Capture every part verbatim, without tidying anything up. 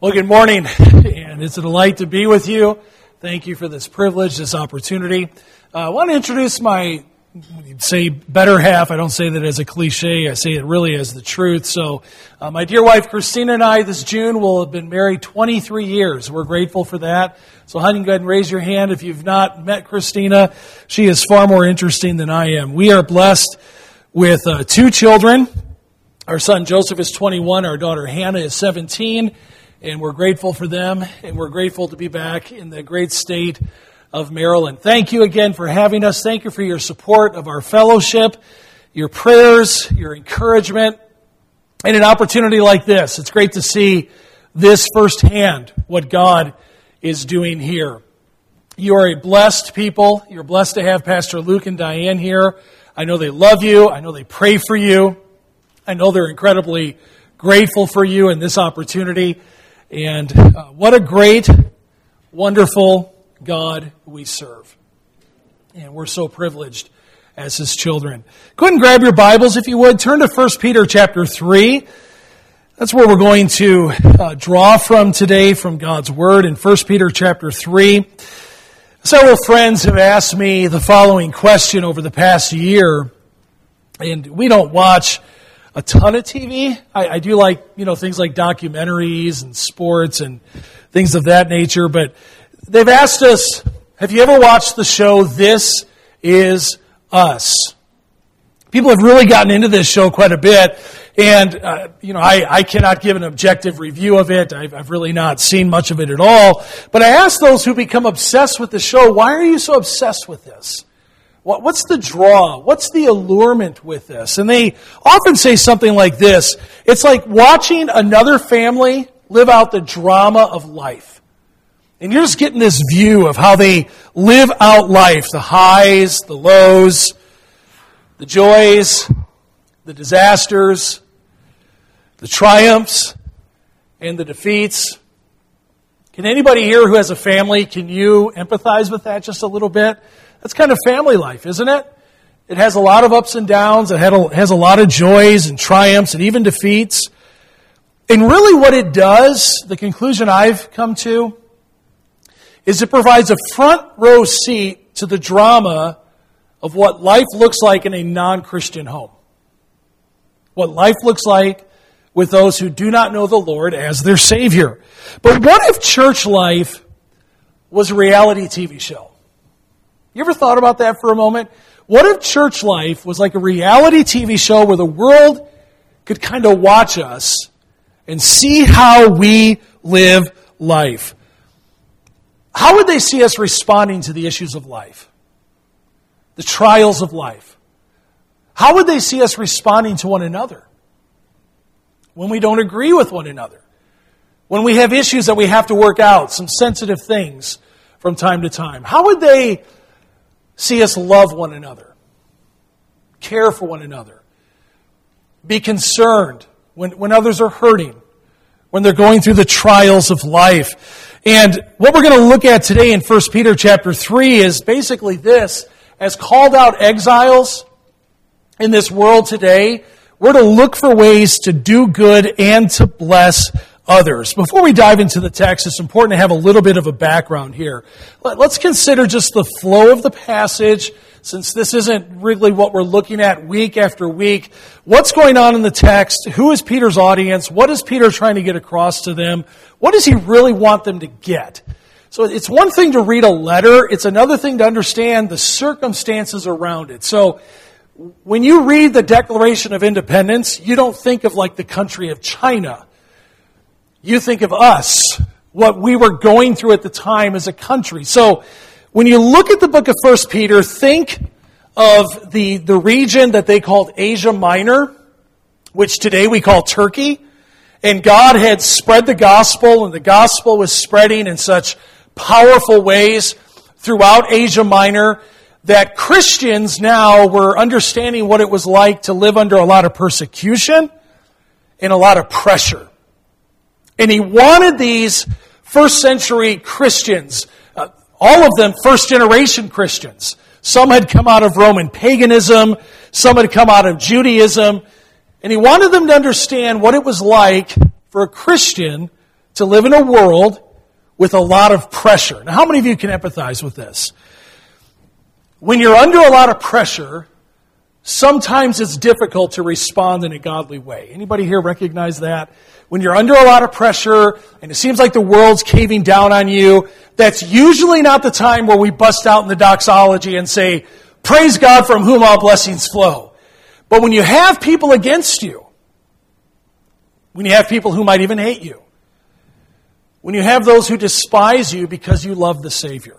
Well, good morning, and it's a delight to be with you. Thank you for this privilege, this opportunity. Uh, I want to introduce my, you'd say, better half. I don't say that as a cliche. I say it really as the truth. So uh, my dear wife, Christina, and I this June will have been married twenty-three years. We're grateful for that. So honey, go ahead and raise your hand if you've not met Christina. She is far more interesting than I am. We are blessed with uh, two children. Our son Joseph is twenty-one. Our daughter Hannah is seventeen. And we're grateful for them, and we're grateful to be back in the great state of Maryland. Thank you again for having us. Thank you for your support of our fellowship, your prayers, your encouragement, and an opportunity like this. It's great to see this firsthand, what God is doing here. You are a blessed people. You're blessed to have Pastor Luke and Diane here. I know they love you. I know they pray for you. I know they're incredibly grateful for you and this opportunity. And uh, what a great, wonderful God we serve. And we're so privileged as His children. Go ahead and grab your Bibles, if you would. Turn to First Peter chapter three. That's where we're going to uh, draw from today from God's Word in First Peter chapter three. Several friends have asked me the following question over the past year. And we don't watch a ton of T V. I, I do like, you know, things like documentaries and sports and things of that nature. But they've asked us, have you ever watched the show This Is Us? People have really gotten into this show quite a bit. And, uh, you know, I, I cannot give an objective review of it. I've, I've really not seen much of it at all. But I ask those who become obsessed with the show, why are you so obsessed with this? What's the draw? What's the allurement with this? And they often say something like this. It's like watching another family live out the drama of life. And you're just getting this view of how they live out life. The highs, the lows, the joys, the disasters, the triumphs, and the defeats. Can anybody here who has a family, can you empathize with that just a little bit? That's kind of family life, isn't it? It has a lot of ups and downs. It has a lot of joys and triumphs and even defeats. And really what it does, the conclusion I've come to, is it provides a front row seat to the drama of what life looks like in a non-Christian home. What life looks like with those who do not know the Lord as their Savior. But what if church life was a reality T V show? You ever thought about that for a moment? What if church life was like a reality T V show where the world could kind of watch us and see how we live life? How would they see us responding to the issues of life? The trials of life? How would they see us responding to one another? When we don't agree with one another? When we have issues that we have to work out, some sensitive things from time to time? How would they see us love one another, care for one another, be concerned when, when others are hurting, when they're going through the trials of life? And what we're going to look at today in First Peter chapter three is basically this. As called out exiles in this world today, we're to look for ways to do good and to bless others. Before we dive into the text, it's important to have a little bit of a background here. Let's consider just the flow of the passage, since this isn't really what we're looking at week after week. What's going on in the text? Who is Peter's audience? What is Peter trying to get across to them? What does he really want them to get? So it's one thing to read a letter. It's another thing to understand the circumstances around it. So when you read the Declaration of Independence, you don't think of like the country of China. You think of us, what we were going through at the time as a country. So when you look at the book of First Peter, think of the, the region that they called Asia Minor, which today we call Turkey. And God had spread the gospel, and the gospel was spreading in such powerful ways throughout Asia Minor that Christians now were understanding what it was like to live under a lot of persecution and a lot of pressure. And he wanted these first century Christians, uh, all of them first generation Christians. Some had come out of Roman paganism, some had come out of Judaism, and he wanted them to understand what it was like for a Christian to live in a world with a lot of pressure. Now, how many of you can empathize with this? When you're under a lot of pressure, sometimes it's difficult to respond in a godly way. Anybody here recognize that? When you're under a lot of pressure and it seems like the world's caving down on you, that's usually not the time where we bust out in the doxology and say, praise God from whom all blessings flow. But when you have people against you, when you have people who might even hate you, when you have those who despise you because you love the Savior,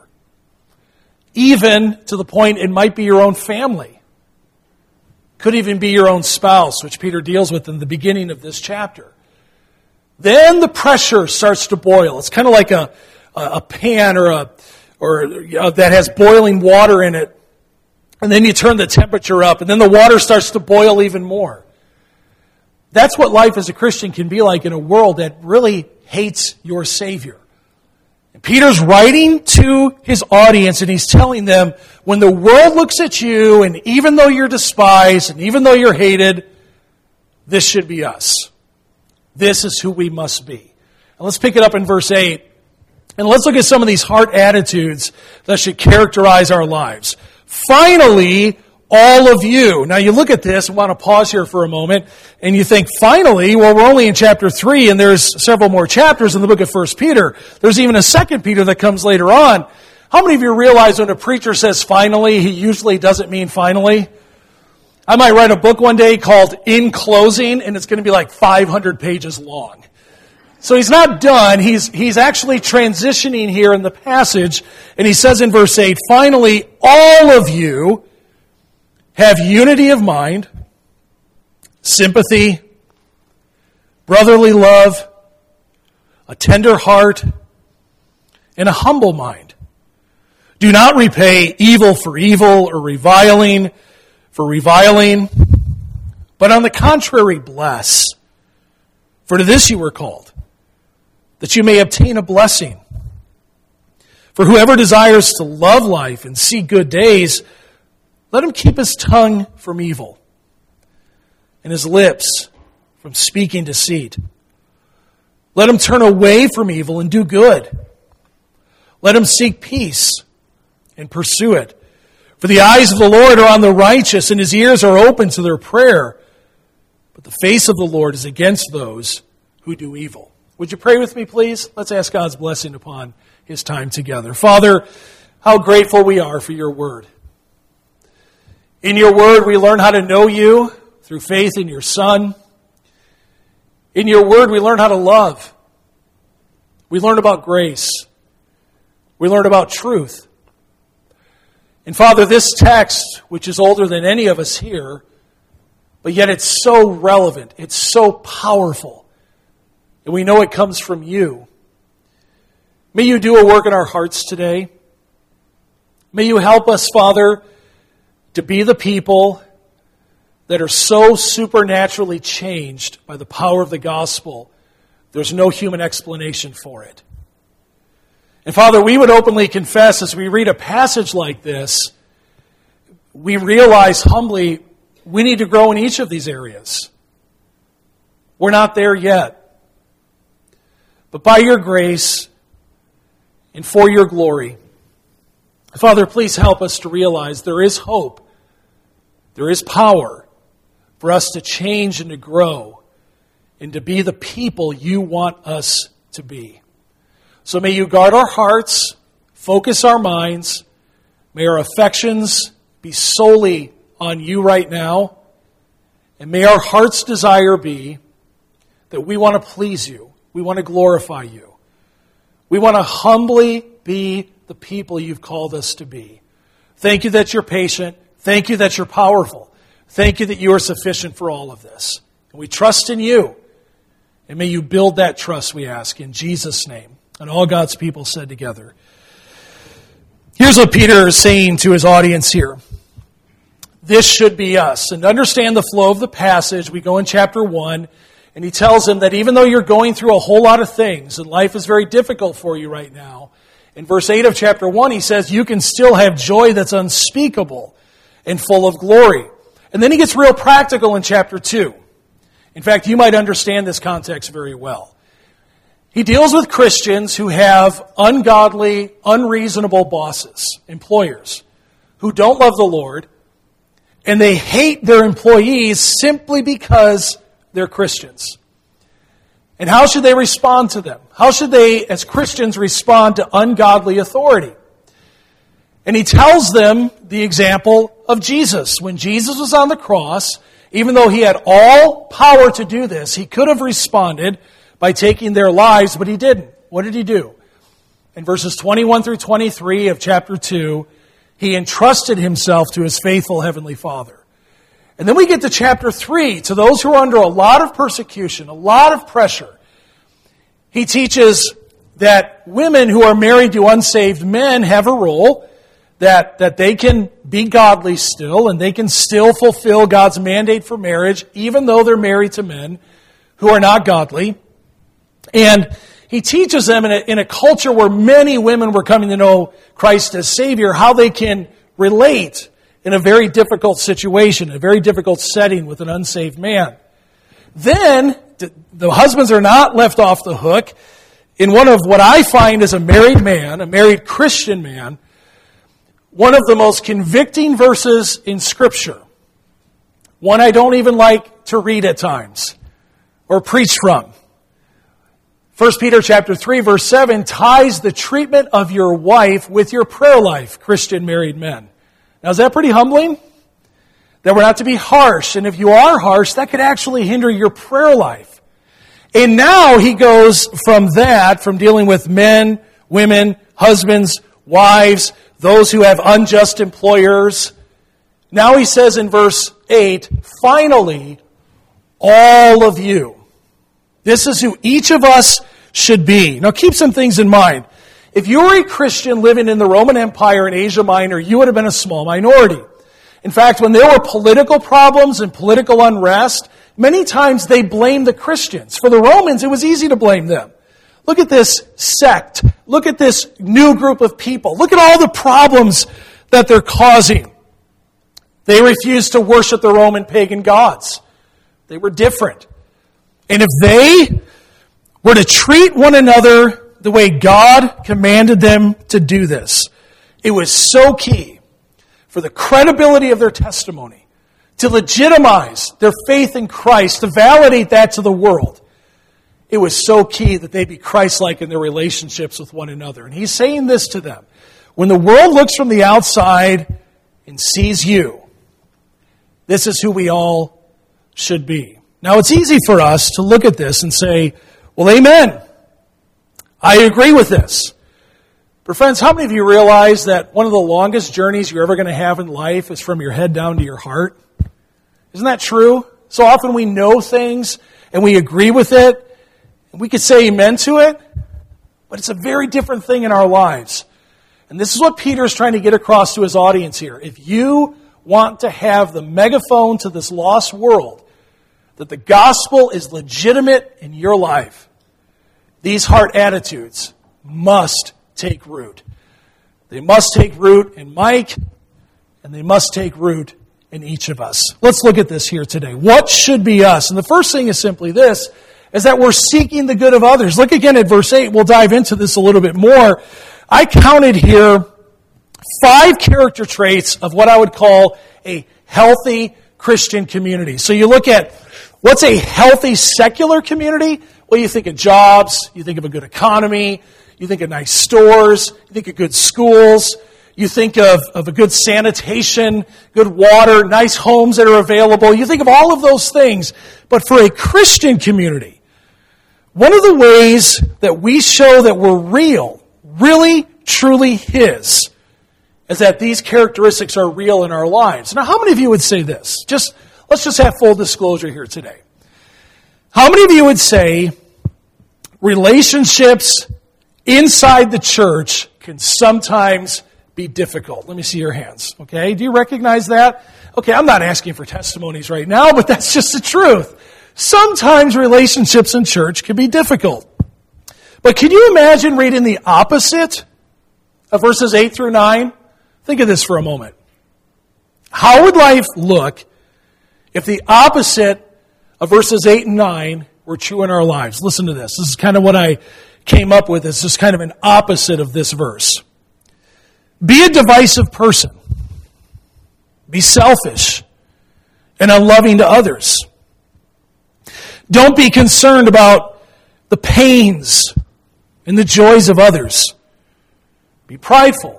even to the point it might be your own family, could even be your own spouse, which Peter deals with in the beginning of this chapter, then the pressure starts to boil. It's kind of like a, a pan or a or you know, that has boiling water in it. And then you turn the temperature up, and then the water starts to boil even more. That's what life as a Christian can be like in a world that really hates your Savior. And Peter's writing to his audience, and he's telling them, when the world looks at you, and even though you're despised, and even though you're hated, this should be us. This is who we must be. And let's pick it up in verse eight, and let's look at some of these heart attitudes that should characterize our lives. Finally, all of you. Now you look at this and want to pause here for a moment and you think, finally, well, we're only in chapter three and there's several more chapters in the book of First Peter. There's even a second Peter that comes later on. How many of you realize when a preacher says finally, he usually doesn't mean finally? I might write a book one day called In Closing, and it's going to be like five hundred pages long. So he's not done. He's, he's actually transitioning here in the passage. And he says in verse eight, finally, all of you have unity of mind, sympathy, brotherly love, a tender heart, and a humble mind. Do not repay evil for evil or reviling for reviling, but on the contrary, bless. For to this you were called, that you may obtain a blessing. For whoever desires to love life and see good days, let him keep his tongue from evil and his lips from speaking deceit. Let him turn away from evil and do good. Let him seek peace and pursue it. For the eyes of the Lord are on the righteous, and his ears are open to their prayer. But the face of the Lord is against those who do evil. Would you pray with me, please? Let's ask God's blessing upon his time together. Father, how grateful we are for your word. In your word, we learn how to know you through faith in your Son. In your word, we learn how to love. We learn about grace. We learn about truth. And Father, this text, which is older than any of us here, but yet it's so relevant, it's so powerful, and we know it comes from you. May you do a work in our hearts today. May you help us, Father, to be the people that are so supernaturally changed by the power of the gospel, there's no human explanation for it. And Father, we would openly confess as we read a passage like this, we realize humbly we need to grow in each of these areas. We're not there yet. But by your grace and for your glory, Father, please help us to realize there is hope. There is power for us to change and to grow and to be the people you want us to be. So may you guard our hearts, focus our minds. May our affections be solely on you right now. And may our heart's desire be that we want to please you. We want to glorify you. We want to humbly be the people you've called us to be. Thank you that you're patient. Thank you that you're powerful. Thank you that you are sufficient for all of this. And we trust in you. And may you build that trust, we ask, in Jesus' name. And all God's people said together. Here's what Peter is saying to his audience here. This should be us. And to understand the flow of the passage, we go in chapter one, and he tells them that even though you're going through a whole lot of things, and life is very difficult for you right now, in verse eight of chapter one, he says you can still have joy that's unspeakable and full of glory. And then he gets real practical in chapter two. In fact, you might understand this context very well. He deals with Christians who have ungodly, unreasonable bosses, employers, who don't love the Lord, and they hate their employees simply because they're Christians. And how should they respond to them? How should they, as Christians, respond to ungodly authority? And he tells them the example of Jesus. When Jesus was on the cross, even though he had all power to do this, he could have responded by taking their lives, but he didn't. What did he do? In verses twenty-one through twenty-three of chapter two, he entrusted himself to his faithful heavenly Father. And then we get to chapter three, to those who are under a lot of persecution, a lot of pressure. He teaches that women who are married to unsaved men have a role, that, that they can be godly still, and they can still fulfill God's mandate for marriage, even though they're married to men who are not godly. And he teaches them in a, in a culture where many women were coming to know Christ as Savior, how they can relate in a very difficult situation, a very difficult setting with an unsaved man. Then, the husbands are not left off the hook. In one of what I find is a married man, a married Christian man, one of the most convicting verses in Scripture, one I don't even like to read at times or preach from. First Peter chapter three, verse seven, ties the treatment of your wife with your prayer life, Christian married men. Now, is that pretty humbling? That we're not to be harsh. And if you are harsh, that could actually hinder your prayer life. And now he goes from that, from dealing with men, women, husbands, wives, those who have unjust employers. Now he says in verse eight, finally, all of you. This is who each of us should be. Now keep some things in mind. If you were a Christian living in the Roman Empire in Asia Minor, you would have been a small minority. In fact, when there were political problems and political unrest, many times they blamed the Christians. For the Romans, it was easy to blame them. Look at this sect. Look at this new group of people. Look at all the problems that they're causing. They refused to worship the Roman pagan gods. They were different. And if they were to treat one another the way God commanded them to do this, it was so key for the credibility of their testimony, to legitimize their faith in Christ, to validate that to the world. It was so key that they be Christ-like in their relationships with one another. And he's saying this to them. When the world looks from the outside and sees you, this is who we all should be. Now, it's easy for us to look at this and say, well, amen. I agree with this. But friends, how many of you realize that one of the longest journeys you're ever going to have in life is from your head down to your heart? Isn't that true? So often we know things and we agree with it, and we could say amen to it, but it's a very different thing in our lives. And this is what Peter is trying to get across to his audience here. If you want to have the megaphone to this lost world, that the gospel is legitimate in your life, these heart attitudes must take root. They must take root in Mike, and they must take root in each of us. Let's look at this here today. What should be us? And the first thing is simply this, is that we're seeking the good of others. Look again at verse eight. We'll dive into this a little bit more. I counted here five character traits of what I would call a healthy Christian community. So you look at what's a healthy secular community? Well, you think of jobs, you think of a good economy, you think of nice stores, you think of good schools, you think of, of a good sanitation, good water, nice homes that are available. You think of all of those things. But for a Christian community, one of the ways that we show that we're real, really, truly His, is that these characteristics are real in our lives. Now, how many of you would say this? Just let's just have full disclosure here today. How many of you would say relationships inside the church can sometimes be difficult? Let me see your hands. Okay, do you recognize that? Okay, I'm not asking for testimonies right now, but that's just the truth. Sometimes relationships in church can be difficult. But can you imagine reading the opposite of verses eight through nine? Think of this for a moment. How would life look if the opposite of verses eight and nine were true in our lives. Listen to this. This is kind of what I came up with. It's just kind of an opposite of this verse. Be a divisive person. Be selfish and unloving to others. Don't be concerned about the pains and the joys of others. Be prideful.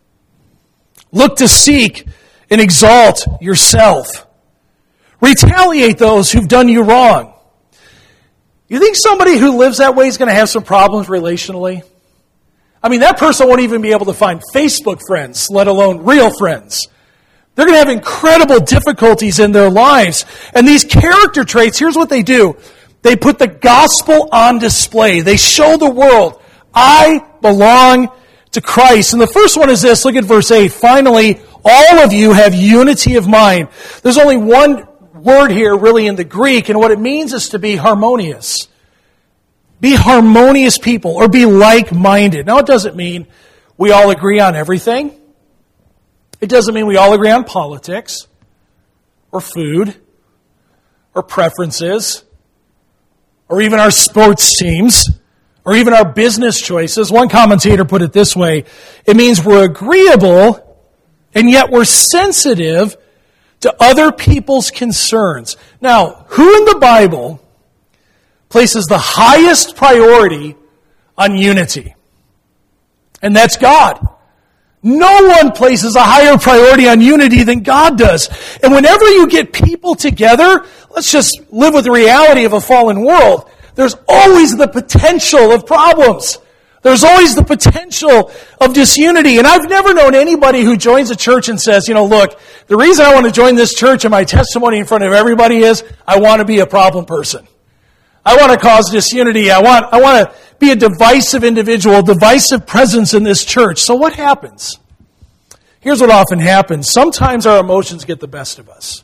Look to seek and exalt yourself. Retaliate those who've done you wrong. You think somebody who lives that way is going to have some problems relationally? I mean, that person won't even be able to find Facebook friends, let alone real friends. They're going to have incredible difficulties in their lives. And these character traits, here's what they do. They put the gospel on display. They show the world, I belong to Christ. And the first one is this. Look at verse eight. Finally, all of you have unity of mind. There's only one word here really in the Greek, and what it means is to be harmonious. Be harmonious people, or be like-minded. Now, it doesn't mean we all agree on everything. It doesn't mean we all agree on politics, or food, or preferences, or even our sports teams, or even our business choices. One commentator put it this way. It means we're agreeable, and yet we're sensitive to other people's concerns. Now, who in the Bible places the highest priority on unity? And that's God. No one places a higher priority on unity than God does. And whenever you get people together, let's just live with the reality of a fallen world. There's always the potential of problems. There's always the potential of disunity. And I've never known anybody who joins a church and says, you know, look, the reason I want to join this church and my testimony in front of everybody is I want to be a problem person. I want to cause disunity. I want, I want to be a divisive individual, a divisive presence in this church. So what happens? Here's what often happens. Sometimes our emotions get the best of us.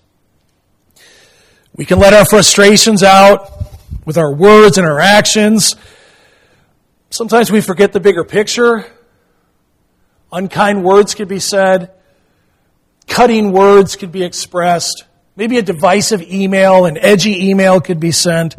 We can let our frustrations out with our words and our actions. Sometimes we forget the bigger picture. Unkind words could be said. Cutting words could be expressed. Maybe a divisive email, an edgy email could be sent.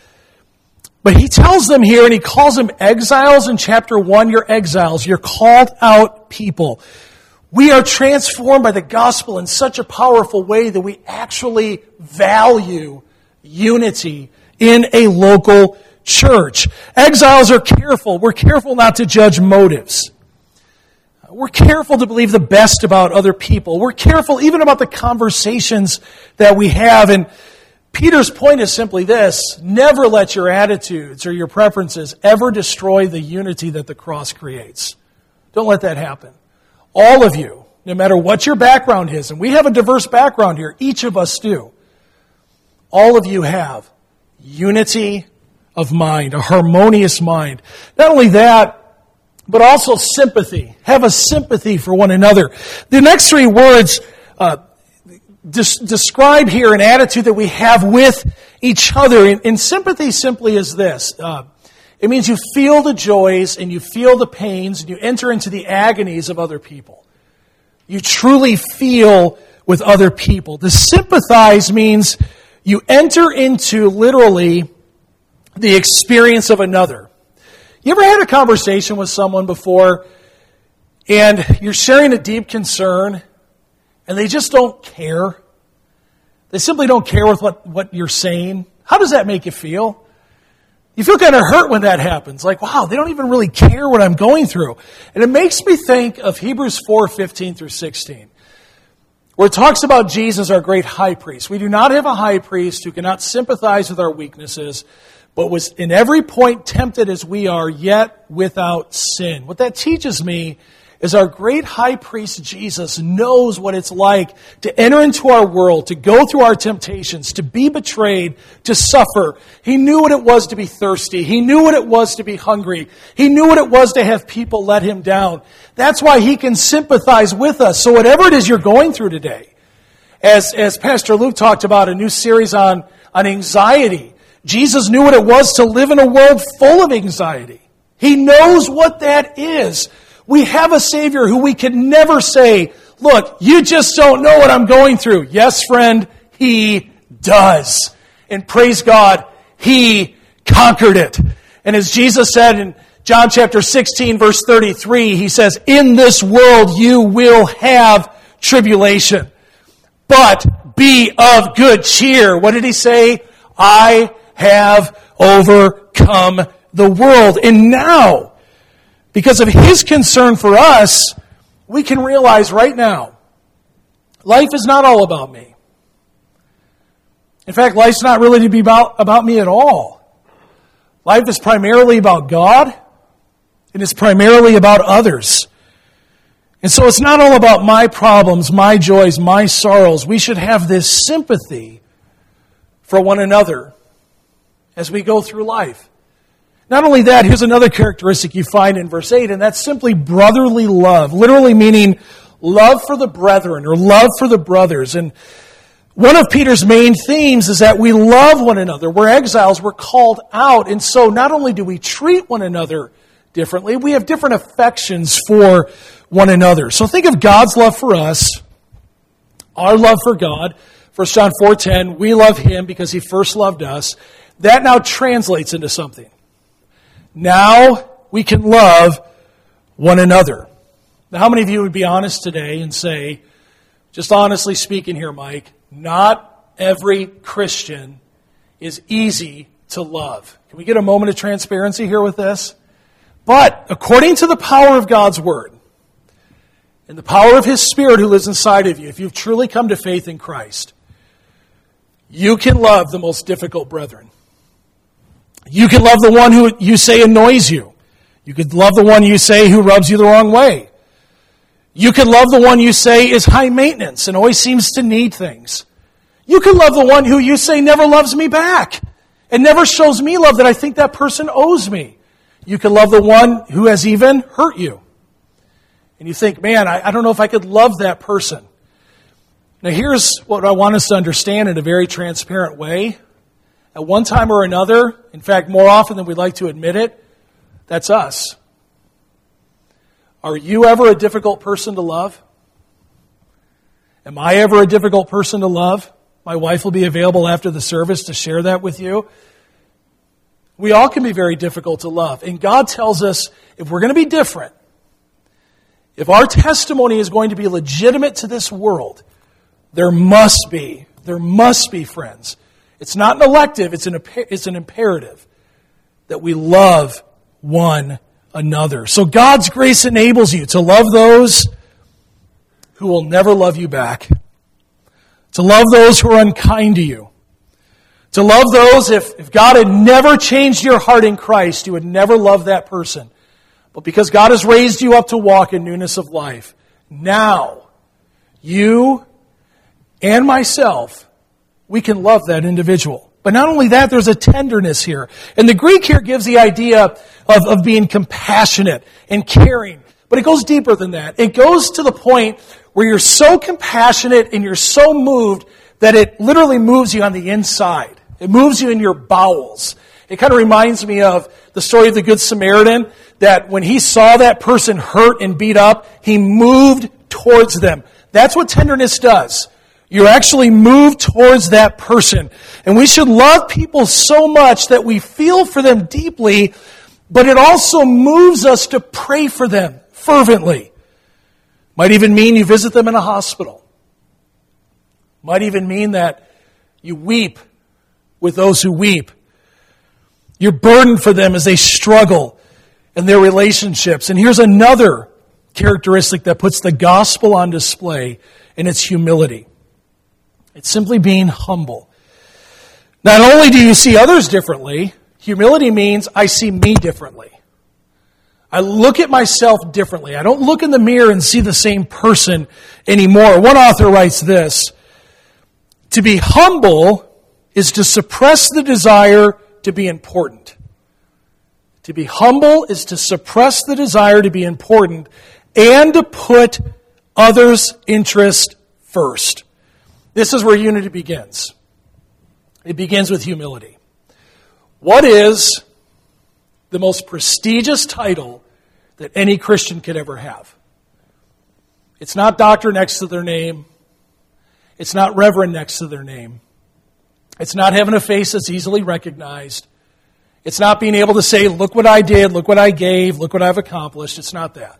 But he tells them here, and he calls them exiles in chapter one. You're exiles. You're called out people. We are transformed by the gospel in such a powerful way that we actually value unity in a local church. Exiles are careful. We're careful not to judge motives. We're careful to believe the best about other people. We're careful even about the conversations that we have. And Peter's point is simply this: never let your attitudes or your preferences ever destroy the unity that the cross creates. Don't let that happen. All of you, no matter what your background is, and we have a diverse background here, each of us do. All of you have unity of mind, a harmonious mind. Not only that, but also sympathy. Have a sympathy for one another. The next three words uh, des- describe here an attitude that we have with each other. And, and sympathy simply is this. Uh, it means you feel the joys and you feel the pains and you enter into the agonies of other people. You truly feel with other people. To sympathize means you enter into literally the experience of another. You ever had a conversation with someone before and you're sharing a deep concern and they just don't care? They simply don't care with what, what you're saying. How does that make you feel? You feel kind of hurt when that happens. Like, wow, they don't even really care what I'm going through. And it makes me think of Hebrews four, fifteen through sixteen. Where it talks about Jesus, our great high priest. We do not have a high priest who cannot sympathize with our weaknesses, but was in every point tempted as we are, yet without sin. What that teaches me is our great high priest Jesus knows what it's like to enter into our world, to go through our temptations, to be betrayed, to suffer. He knew what it was to be thirsty. He knew what it was to be hungry. He knew what it was to have people let him down. That's why he can sympathize with us. So whatever it is you're going through today, as, as Pastor Luke talked about a new series on, on anxiety, Jesus knew what it was to live in a world full of anxiety. He knows what that is. We have a Savior who we can never say, look, you just don't know what I'm going through. Yes, friend, He does. And praise God, He conquered it. And as Jesus said in John chapter sixteen, verse thirty-three, he says, in this world you will have tribulation, but be of good cheer. What did he say? I have overcome the world. And now, because of his concern for us, we can realize right now, life is not all about me. In fact, life's not really to be about, about me at all. Life is primarily about God, and it's primarily about others. And so it's not all about my problems, my joys, my sorrows. We should have this sympathy for one another as we go through life. Not only that, here's another characteristic you find in verse eight, and that's simply brotherly love, literally meaning love for the brethren or love for the brothers. And one of Peter's main themes is that we love one another. We're exiles, we're called out, and so not only do we treat one another differently, we have different affections for one another. So think of God's love for us, our love for God. First John four ten, we love Him because He first loved us. That now translates into something. Now we can love one another. Now, how many of you would be honest today and say, just honestly speaking here, Mike, not every Christian is easy to love? Can we get a moment of transparency here with this? But according to the power of God's Word and the power of His Spirit who lives inside of you, if you've truly come to faith in Christ, you can love the most difficult brethren. You can love the one who you say annoys you. You could love the one you say who rubs you the wrong way. You can love the one you say is high maintenance and always seems to need things. You can love the one who you say never loves me back and never shows me love that I think that person owes me. You can love the one who has even hurt you. And you think, man, I, I don't know if I could love that person. Now here's what I want us to understand in a very transparent way. At one time or another, in fact, more often than we'd like to admit it, that's us. Are you ever a difficult person to love? Am I ever a difficult person to love? My wife will be available after the service to share that with you. We all can be very difficult to love. And God tells us if we're going to be different, if our testimony is going to be legitimate to this world, there must be, there must be, friends. It's not an elective, it's an, it's an imperative that we love one another. So God's grace enables you to love those who will never love you back, to love those who are unkind to you, to love those, if, if God had never changed your heart in Christ, you would never love that person. But because God has raised you up to walk in newness of life, now you and myself, we can love that individual. But not only that, there's a tenderness here. And the Greek here gives the idea of, of being compassionate and caring. But it goes deeper than that. It goes to the point where you're so compassionate and you're so moved that it literally moves you on the inside. It moves you in your bowels. It kind of reminds me of the story of the Good Samaritan, that when he saw that person hurt and beat up, he moved towards them. That's what tenderness does. You're actually moved towards that person. And we should love people so much that we feel for them deeply, but it also moves us to pray for them fervently. Might even mean you visit them in a hospital. Might even mean that you weep with those who weep. You're burdened for them as they struggle in their relationships. And here's another characteristic that puts the gospel on display, and it's humility. It's simply being humble. Not only do you see others differently, humility means I see me differently. I look at myself differently. I don't look in the mirror and see the same person anymore. One author writes this: to be humble is to suppress the desire to be important. To be humble is to suppress the desire to be important and to put others' interest first. This is where unity begins. It begins with humility. What is the most prestigious title that any Christian could ever have? It's not doctor next to their name. It's not reverend next to their name. It's not having a face that's easily recognized. It's not being able to say, look what I did, look what I gave, look what I've accomplished. It's not that.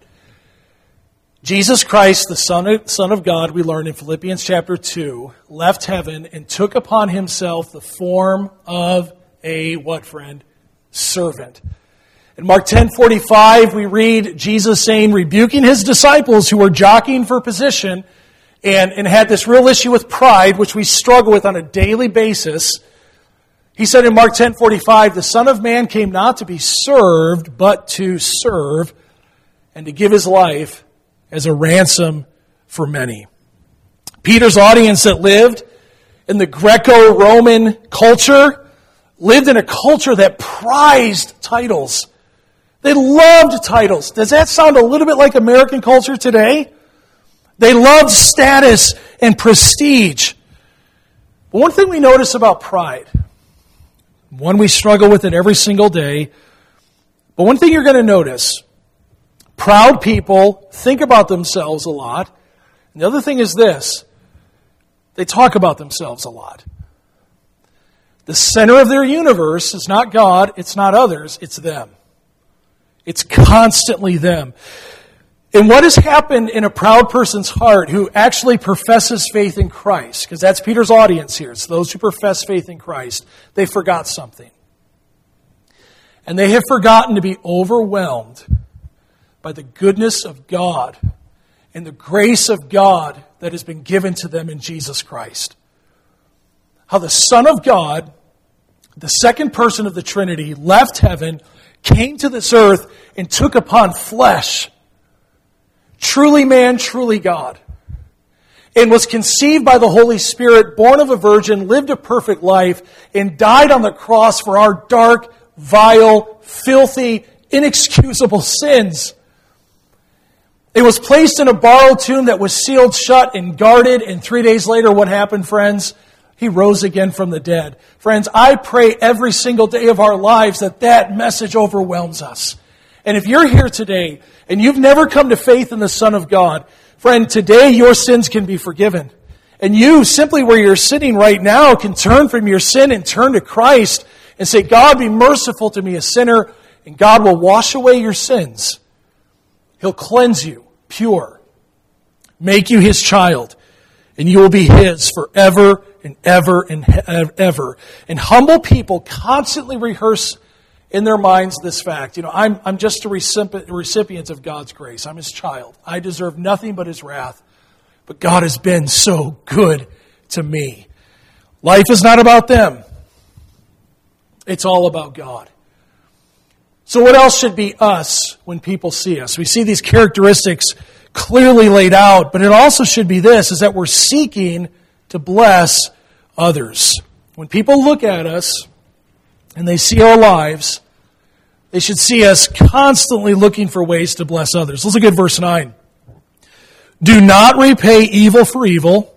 Jesus Christ, the Son of, Son of God, we learn in Philippians chapter two, left heaven and took upon himself the form of a, what friend? Servant. In Mark ten forty-five, we read Jesus saying, rebuking his disciples who were jockeying for position and, and had this real issue with pride, which we struggle with on a daily basis. He said in Mark ten forty-five, the Son of Man came not to be served, but to serve and to give his life as a ransom for many. Peter's audience that lived in the Greco-Roman culture lived in a culture that prized titles. They loved titles. Does that sound a little bit like American culture today? They loved status and prestige. But one thing we notice about pride, one we struggle with it every single day, but one thing you're going to notice, proud people think about themselves a lot. And the other thing is this, they talk about themselves a lot. The center of their universe is not God, it's not others, it's them. It's constantly them. And what has happened in a proud person's heart who actually professes faith in Christ, because that's Peter's audience here, it's those who profess faith in Christ, they forgot something. And they have forgotten to be overwhelmed by the goodness of God and the grace of God that has been given to them in Jesus Christ. How the Son of God, the second person of the Trinity, left heaven, came to this earth, and took upon flesh. Truly man, truly God. And was conceived by the Holy Spirit, born of a virgin, lived a perfect life, and died on the cross for our dark, vile, filthy, inexcusable sins. It was placed in a borrowed tomb that was sealed shut and guarded, and three days later, what happened, friends? He rose again from the dead. Friends, I pray every single day of our lives that that message overwhelms us. And if you're here today and you've never come to faith in the Son of God, friend, today your sins can be forgiven. And you, simply where you're sitting right now, can turn from your sin and turn to Christ and say, God, be merciful to me, a sinner, and God will wash away your sins. He'll cleanse you pure, make you His child, and you will be His forever and ever and ever. And humble people constantly rehearse in their minds this fact. You know, I'm, I'm just a recipient of God's grace. I'm His child. I deserve nothing but His wrath. But God has been so good to me. Life is not about them. It's all about God. So what else should be us when people see us? We see these characteristics clearly laid out, but it also should be this, is that we're seeking to bless others. When people look at us and they see our lives, they should see us constantly looking for ways to bless others. Let's look at verse nine. Do not repay evil for evil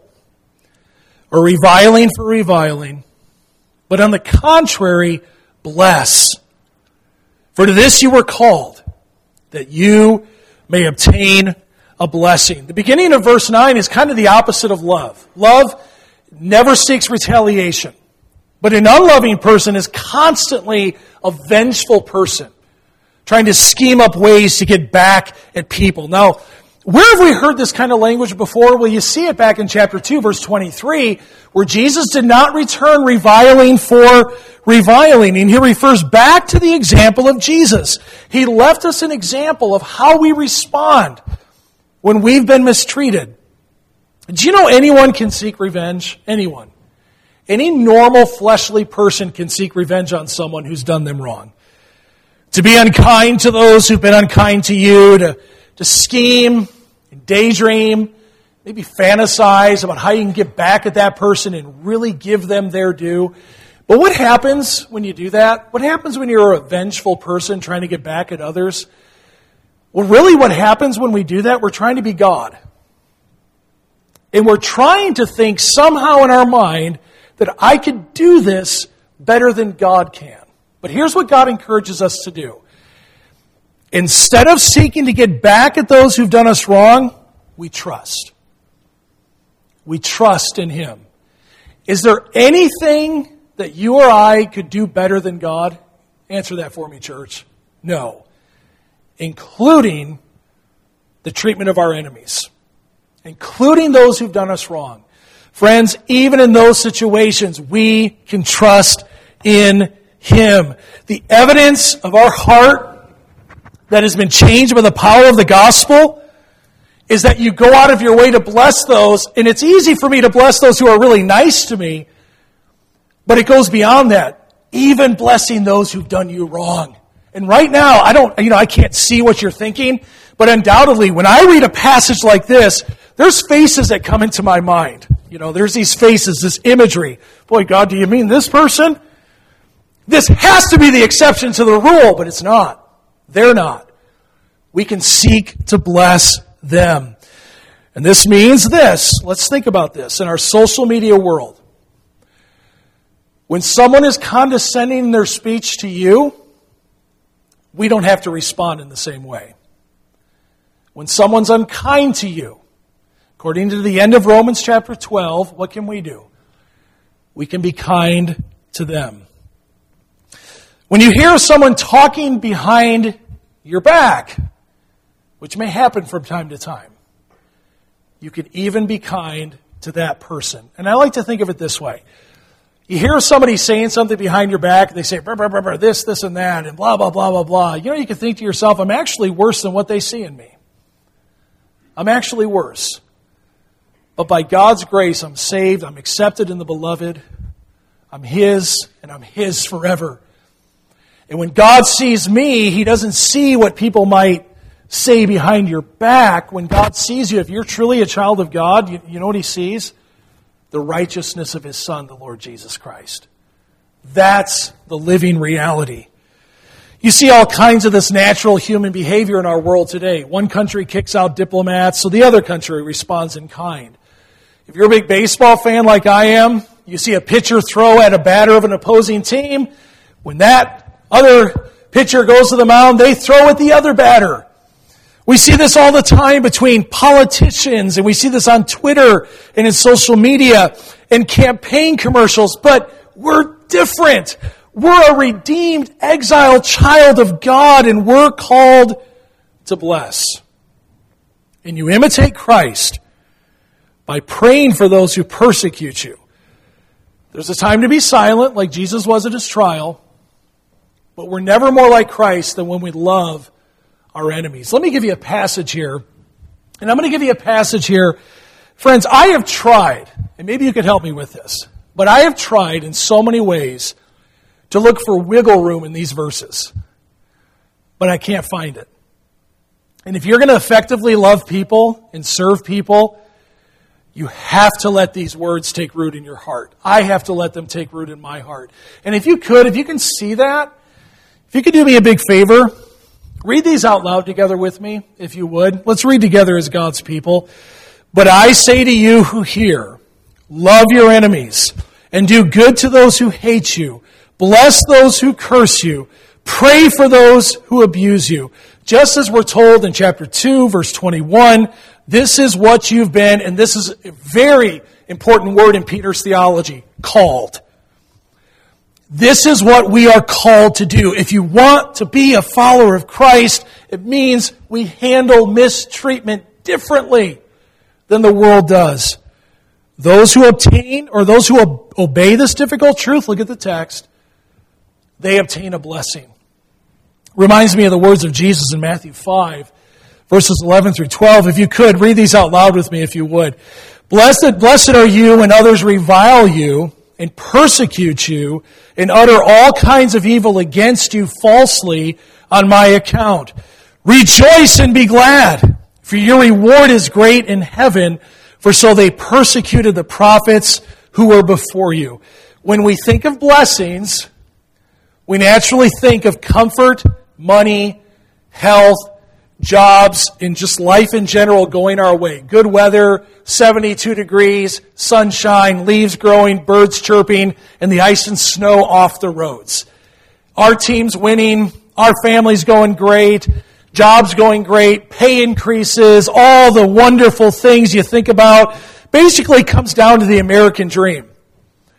or reviling for reviling, but on the contrary, bless. For to this you were called, that you may obtain a blessing. The beginning of verse nine is kind of the opposite of love. Love never seeks retaliation. But an unloving person is constantly a vengeful person, trying to scheme up ways to get back at people. Now, where have we heard this kind of language before? Well, you see it back in chapter two, verse twenty-three, where Jesus did not return reviling for reviling. And he refers back to the example of Jesus. He left us an example of how we respond when we've been mistreated. Do you know anyone can seek revenge? Anyone. Any normal fleshly person can seek revenge on someone who's done them wrong. To be unkind to those who've been unkind to you, to, to scheme, daydream, maybe fantasize about how you can get back at that person and really give them their due. But what happens when you do that? What happens when you're a vengeful person trying to get back at others? Well, really what happens when we do that, we're trying to be God. And we're trying to think somehow in our mind that I could do this better than God can. But here's what God encourages us to do. Instead of seeking to get back at those who've done us wrong, we trust. We trust in Him. Is there anything that you or I could do better than God? Answer that for me, church. No. Including the treatment of our enemies. Including those who've done us wrong. Friends, even in those situations, we can trust in Him. The evidence of our heart that has been changed by the power of the gospel is that you go out of your way to bless those, and it's easy for me to bless those who are really nice to me, but it goes beyond that. Even blessing those who've done you wrong. And right now, I don't, you know, I can't see what you're thinking, but undoubtedly, when I read a passage like this, there's faces that come into my mind. You know, there's these faces, this imagery. Boy, God, do you mean this person? This has to be the exception to the rule, but it's not. They're not. We can seek to bless them. And this means this. Let's think about this. In our social media world, when someone is condescending in their speech to you, we don't have to respond in the same way. When someone's unkind to you, according to the end of Romans chapter twelve, what can we do? We can be kind to them. When you hear someone talking behind your back, which may happen from time to time, you can even be kind to that person. And I like to think of it this way. You hear somebody saying something behind your back, they say, brr, brr, brr, brr, this, this, and that, and blah, blah, blah, blah, blah. You know, you can think to yourself, I'm actually worse than what they see in me. I'm actually worse. But by God's grace, I'm saved, I'm accepted in the beloved, I'm His, and I'm His forever. And when God sees me, He doesn't see what people might say behind your back. When God sees you, if you're truly a child of God, you, you know what He sees? The righteousness of His Son, the Lord Jesus Christ. That's the living reality. You see all kinds of this natural human behavior in our world today. One country kicks out diplomats, so the other country responds in kind. If you're a big baseball fan like I am, you see a pitcher throw at a batter of an opposing team. When that other pitcher goes to the mound, they throw at the other batter. We see this all the time between politicians, and we see this on Twitter and in social media and campaign commercials, but we're different. We're a redeemed, exiled child of God, and we're called to bless. And you imitate Christ by praying for those who persecute you. There's a time to be silent, like Jesus was at His trial, but we're never more like Christ than when we love our enemies. Let me give you a passage here, and I'm going to give you a passage here. Friends, I have tried, and maybe you could help me with this, but I have tried in so many ways to look for wiggle room in these verses, but I can't find it. And if you're going to effectively love people and serve people, you have to let these words take root in your heart. I have to let them take root in my heart. And if you could, if you can see that, if you could do me a big favor, read these out loud together with me, if you would. Let's read together as God's people. But I say to you who hear, love your enemies, and do good to those who hate you. Bless those who curse you. Pray for those who abuse you. Just as we're told in chapter two, verse twenty-one, this is what you've been, and this is a very important word in Peter's theology, called. This is what we are called to do. If you want to be a follower of Christ, it means we handle mistreatment differently than the world does. Those who obtain, or those who obey this difficult truth, look at the text, they obtain a blessing. Reminds me of the words of Jesus in Matthew five, verses eleven through twelve. If you could, read these out loud with me if you would. Blessed, blessed are you when others revile you and persecute you and utter all kinds of evil against you falsely on my account. Rejoice and be glad, for your reward is great in heaven, for so they persecuted the prophets who were before you. When we think of blessings, we naturally think of comfort, money, health, jobs, and just life in general going our way. Good weather, seventy-two degrees, sunshine, leaves growing, birds chirping, and the ice and snow off the roads. Our team's winning, our family's going great, jobs going great, pay increases, all the wonderful things you think about. Basically comes down to the American dream.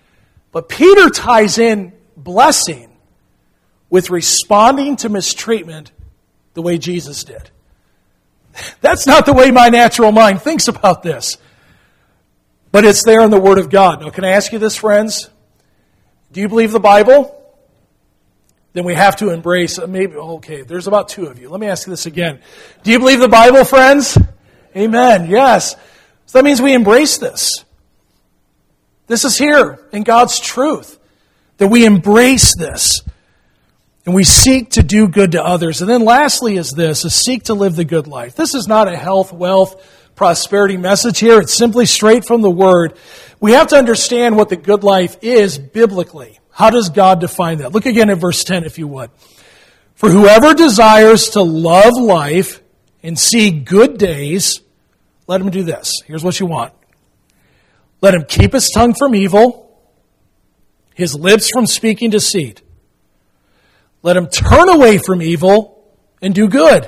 But Peter ties in blessing with responding to mistreatment the way Jesus did. That's not the way my natural mind thinks about this. But it's there in the Word of God. Now, can I ask you this, friends? Do you believe the Bible? Then we have to embrace, maybe, okay, there's about two of you. Let me ask you this again. Do you believe the Bible, friends? Amen, yes. So that means we embrace this. This is here in God's truth. That we embrace this. And we seek to do good to others. And then lastly is this, is seek to live the good life. This is not a health, wealth, prosperity message here. It's simply straight from the Word. We have to understand what the good life is biblically. How does God define that? Look again at verse ten, if you would. For whoever desires to love life and see good days, let him do this. Here's what you want. Let him keep his tongue from evil, his lips from speaking deceit. Let him turn away from evil and do good.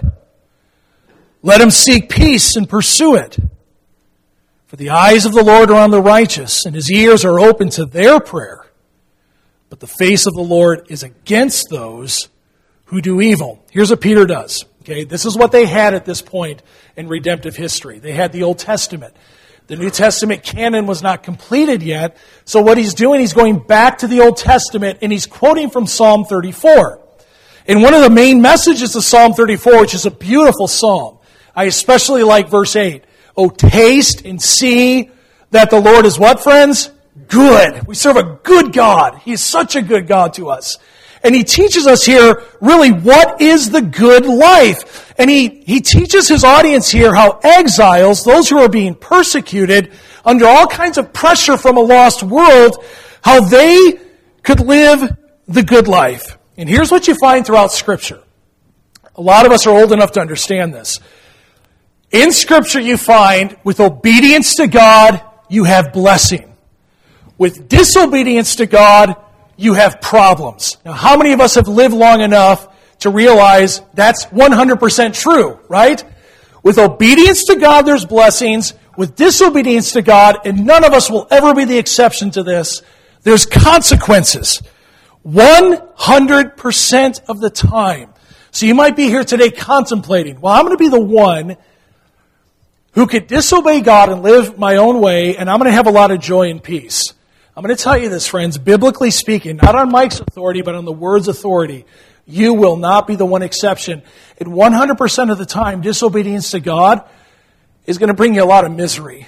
Let him seek peace and pursue it. For the eyes of the Lord are on the righteous, and his ears are open to their prayer. But the face of the Lord is against those who do evil. Here's what Peter does. Okay, this is what they had at this point in redemptive history. They had the Old Testament. The New Testament canon was not completed yet. So what he's doing, he's going back to the Old Testament and he's quoting from Psalm thirty-four. And one of the main messages of Psalm thirty-four, which is a beautiful psalm, I especially like verse eight. Oh, taste and see that the Lord is what, friends? Good. We serve a good God. He is such a good God to us. And he teaches us here, really, what is the good life? And he, he teaches his audience here how exiles, those who are being persecuted under all kinds of pressure from a lost world, how they could live the good life. And here's what you find throughout Scripture. A lot of us are old enough to understand this. In Scripture you find, with obedience to God, you have blessing. With disobedience to God, you have problems. Now, how many of us have lived long enough to realize that's one hundred percent true, right? With obedience to God, there's blessings. With disobedience to God, and none of us will ever be the exception to this, there's consequences. one hundred percent of the time. So you might be here today contemplating, well, I'm going to be the one who could disobey God and live my own way, and I'm going to have a lot of joy and peace. I'm going to tell you this, friends, biblically speaking, not on Mike's authority, but on the Word's authority, you will not be the one exception. And one hundred percent of the time, disobedience to God is going to bring you a lot of misery.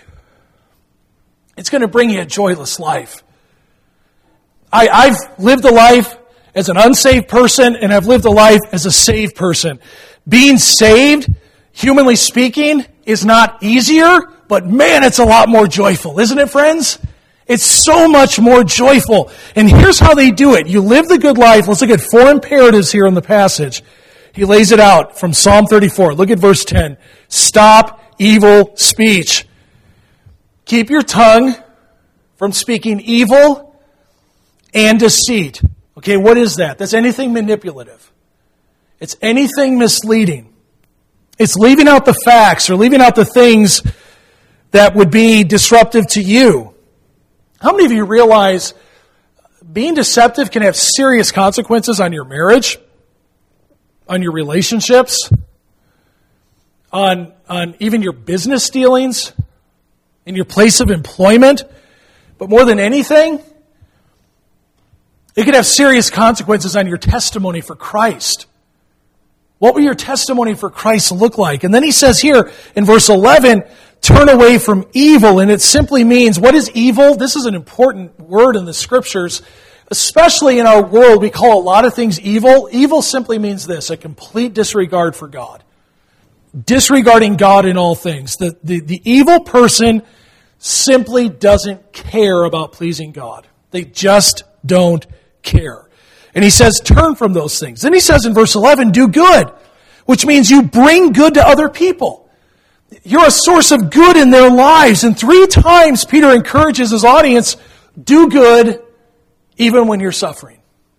It's going to bring you a joyless life. I, I've lived a life as an unsaved person, and I've lived a life as a saved person. Being saved, humanly speaking, is not easier, but man, it's a lot more joyful, isn't it, friends? It's so much more joyful. And here's how they do it. You live the good life. Let's look at four imperatives here in the passage. He lays it out from Psalm thirty-four. Look at verse ten. Stop evil speech. Keep your tongue from speaking evil and deceit. Okay, what is that? That's anything manipulative. It's anything misleading. It's leaving out the facts or leaving out the things that would be disruptive to you. How many of you realize being deceptive can have serious consequences on your marriage, on your relationships, on, on even your business dealings, in your place of employment? But more than anything, it could have serious consequences on your testimony for Christ. What will your testimony for Christ look like? And then he says here in verse eleven, turn away from evil. And it simply means, what is evil? This is an important word in the Scriptures. Especially in our world, we call a lot of things evil. Evil simply means this, a complete disregard for God. Disregarding God in all things. The, the, the evil person simply doesn't care about pleasing God. They just don't care. And he says, turn from those things. Then he says in verse eleven, do good, which means you bring good to other people. You're a source of good in their lives. And three times Peter encourages his audience, do good even when you're suffering.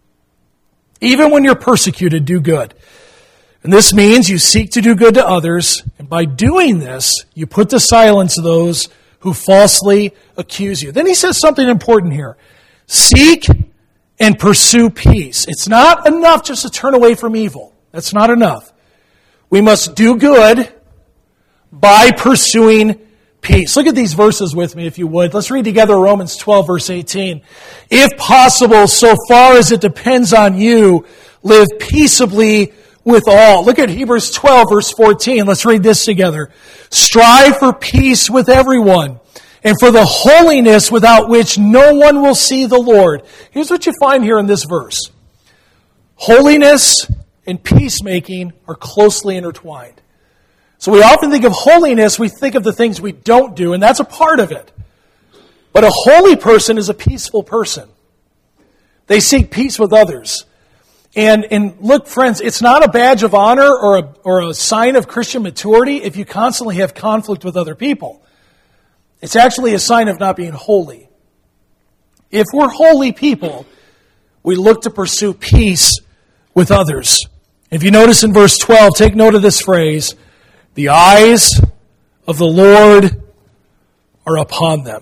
Even when you're persecuted, do good. And this means you seek to do good to others. And by doing this, you put to silence those who falsely accuse you. Then he says something important here. Seek and pursue peace. It's not enough just to turn away from evil. That's not enough. We must do good by pursuing peace. Look at these verses with me, if you would. Let's read together Romans twelve, verse eighteen. If possible, so far as it depends on you, live peaceably with all. Look at Hebrews twelve, verse fourteen. Let's read this together. Strive for peace with everyone, and for the holiness without which no one will see the Lord. Here's what you find here in this verse. Holiness and peacemaking are closely intertwined. So we often think of holiness, we think of the things we don't do, and that's a part of it. But a holy person is a peaceful person. They seek peace with others. And, and look, friends, it's not a badge of honor or a, or a sign of Christian maturity if you constantly have conflict with other people. It's actually a sign of not being holy. If we're holy people, we look to pursue peace with others. If you notice in verse twelve, take note of this phrase, the eyes of the Lord are upon them.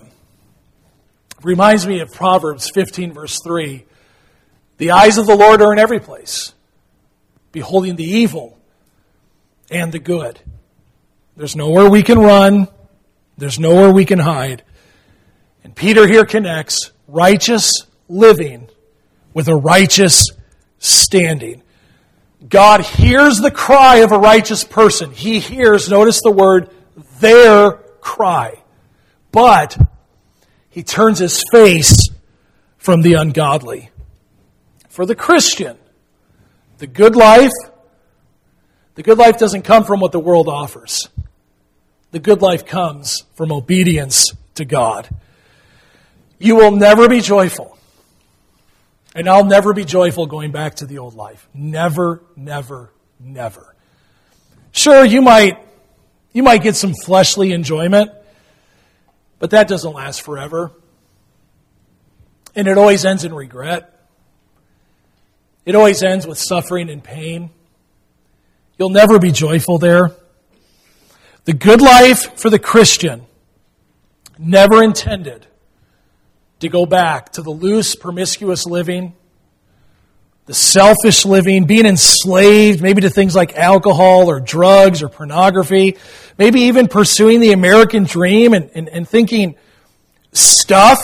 It reminds me of Proverbs fifteen, verse three. The eyes of the Lord are in every place, beholding the evil and the good. There's nowhere we can run. There's nowhere we can hide. And Peter here connects righteous living with a righteous standing. God hears the cry of a righteous person. He hears, notice the word, their cry. But he turns his face from the ungodly. For the Christian, the good life, the good life doesn't come from what the world offers. The good life comes from obedience to God. You will never be joyful. And I'll never be joyful going back to the old life. Never, never, never. Sure, you might, you might get some fleshly enjoyment, but that doesn't last forever. And it always ends in regret. It always ends with suffering and pain. You'll never be joyful there. The good life for the Christian never intended to go back to the loose, promiscuous living, the selfish living, being enslaved maybe to things like alcohol or drugs or pornography, maybe even pursuing the American dream and, and, and thinking stuff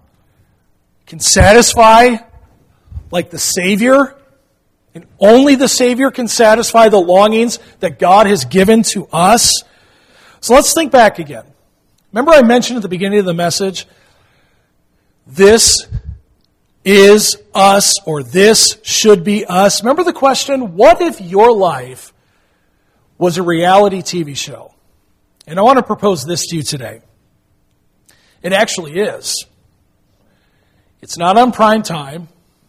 can satisfy like the Savior, and only the Savior can satisfy the longings that God has given to us. So let's think back again. Remember I mentioned at the beginning of the message, this is us, or this should be us. Remember the question, what if your life was a reality T V show? And I want to propose this to you today. It actually is. It's not on prime time.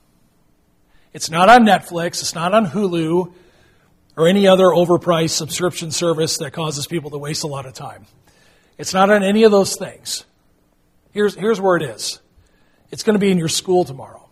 It's not on Netflix. It's not on Hulu or any other overpriced subscription service that causes people to waste a lot of time. It's not on any of those things. Here's, here's where it is. It's going to be in your school tomorrow.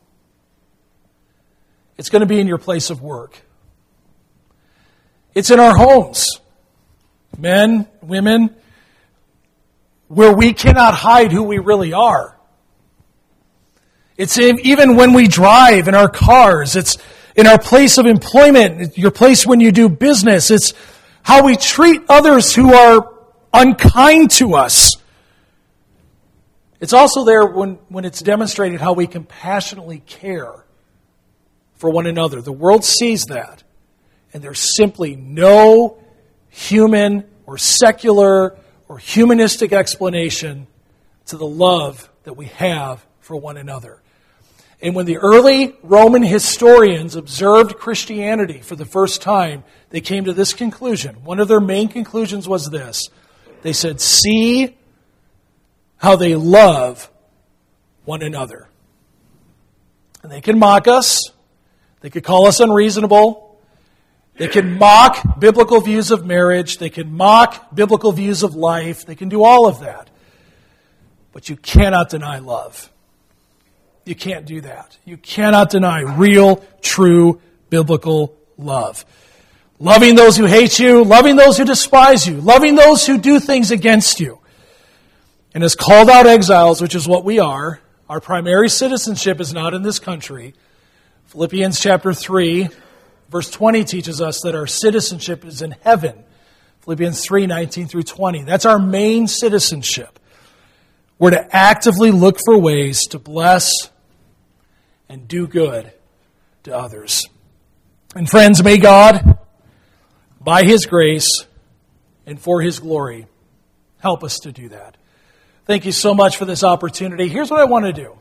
It's going to be in your place of work. It's in our homes. Men, women, where we cannot hide who we really are. It's in, even when we drive in our cars. It's in our place of employment, your place when you do business. It's how we treat others who are unkind to us. It's also there when, when it's demonstrated how we compassionately care for one another. The world sees that, and there's simply no human or secular or humanistic explanation to the love that we have for one another. And when the early Roman historians observed Christianity for the first time, they came to this conclusion. One of their main conclusions was this. They said, see how they love one another. And they can mock us. They could call us unreasonable. They can mock biblical views of marriage. They can mock biblical views of life. They can do all of that. But you cannot deny love. You can't do that. You cannot deny real, true, biblical love. Loving those who hate you, loving those who despise you, loving those who do things against you. And as called out exiles, which is what we are, Our primary citizenship is not in this country. Philippians chapter three, verse twenty teaches us that our citizenship is in heaven. Philippians three, nineteen through twenty. That's our main citizenship. We're to actively look for ways to bless and do good to others. And friends, may God, by His grace and for His glory, help us to do that. Thank you so much for this opportunity. Here's what I want to do.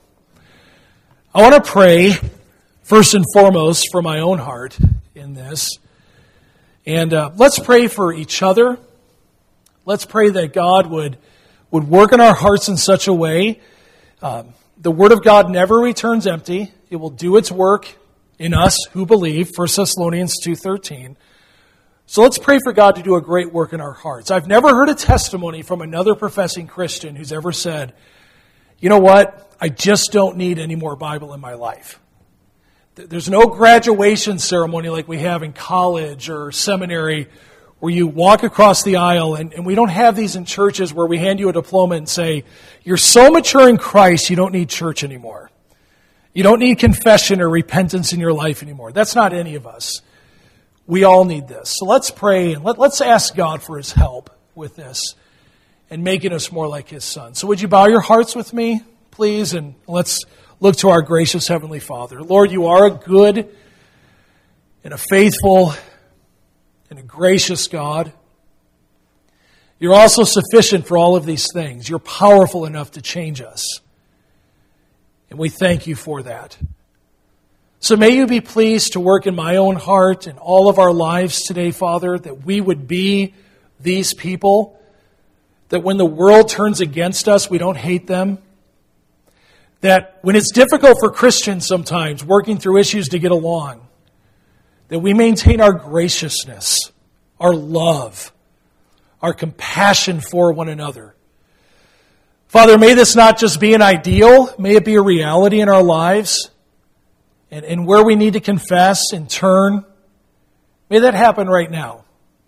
I want to pray, first and foremost, for my own heart in this. And uh, let's pray for each other. Let's pray that God would, would work in our hearts in such a way. Um, the Word of God never returns empty. It will do its work in us who believe, First Thessalonians two thirteen. So let's pray for God to do a great work in our hearts. I've never heard a testimony from another professing Christian who's ever said, you know what, I just don't need any more Bible in my life. There's no graduation ceremony like we have in college or seminary where you walk across the aisle, and, and we don't have these in churches where we hand you a diploma and say, you're so mature in Christ, you don't need church anymore. You don't need confession or repentance in your life anymore. That's not any of us. We all need this. So let's pray and let, let's ask God for His help with this and making us more like His Son. So would you bow your hearts with me, please, and let's look to our gracious Heavenly Father. Lord, You are a good and a faithful and a gracious God. You're also sufficient for all of these things. You're powerful enough to change us. And we thank You for that. So may You be pleased to work in my own heart and all of our lives today, Father, that we would be these people, that when the world turns against us, we don't hate them, that when it's difficult for Christians sometimes working through issues to get along, that we maintain our graciousness, our love, our compassion for one another. Father, may this not just be an ideal, may it be a reality in our lives. And, and where we need to confess and turn, may that happen right now.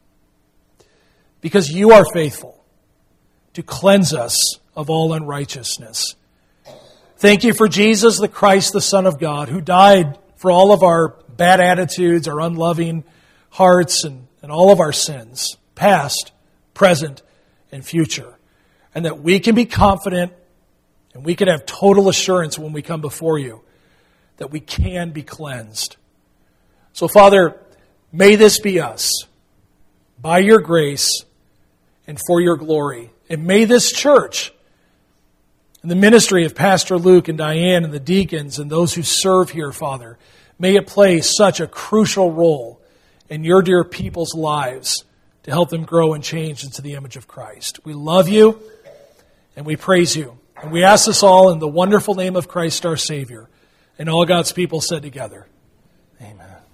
Because You are faithful to cleanse us of all unrighteousness. Thank You for Jesus, the Christ, the Son of God, who died for all of our bad attitudes, our unloving hearts, and, and all of our sins, past, present, and future. And that we can be confident and we can have total assurance when we come before You that we can be cleansed. So, Father, may this be us, by Your grace and for Your glory. And may this church, and the ministry of Pastor Luke and Diane and the deacons and those who serve here, Father, may it play such a crucial role in Your dear people's lives to help them grow and change into the image of Christ. We love You and we praise You. And we ask this all in the wonderful name of Christ our Savior. And all God's people said together, amen.